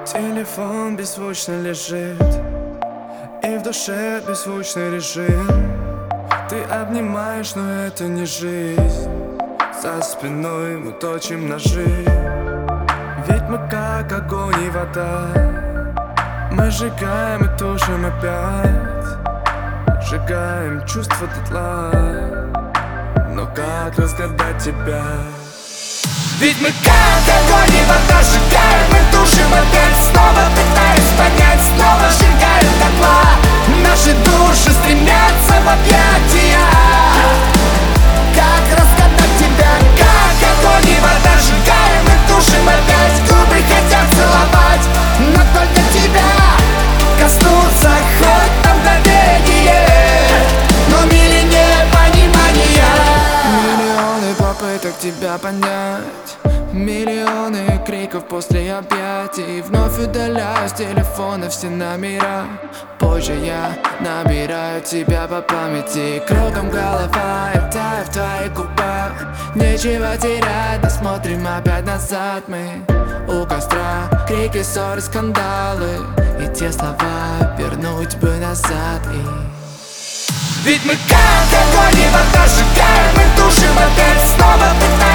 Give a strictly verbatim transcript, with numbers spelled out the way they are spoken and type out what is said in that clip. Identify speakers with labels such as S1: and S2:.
S1: Телефон беззвучно лежит, и в душе беззвучный режим. Ты обнимаешь, но это не жизнь. За спиной мы точим ножи. Ведь мы как огонь и вода. Мы сжигаем и тушим опять. Сжигаем чувства дотла. Но как разгадать тебя? Ведь мы как огонь и вода. Сжигаем и тушим опять. Снова пытаюсь понять, снова сжигаем дотла. Наши души стремятся в объятия. Как разгадать тебя? Как огонь и вода. Сжигаем и тушим опять. Губы хотят целовать, но только тебя коснуться хоть на мгновение. Но мили непонимания. Миллионы попыток тебя понять, миллионы криков после объятий. Вновь удаляю с телефона все номера. Позже я набираю тебя по памяти. Кругом голова, я таю в твоих губах. Нечего терять, но смотрим опять назад. Мы у костра, крики, ссоры, скандалы. И те слова вернуть бы назад. И ведь мы как огонь и вода. Сжигаем и тушим опять. Снова пытаемся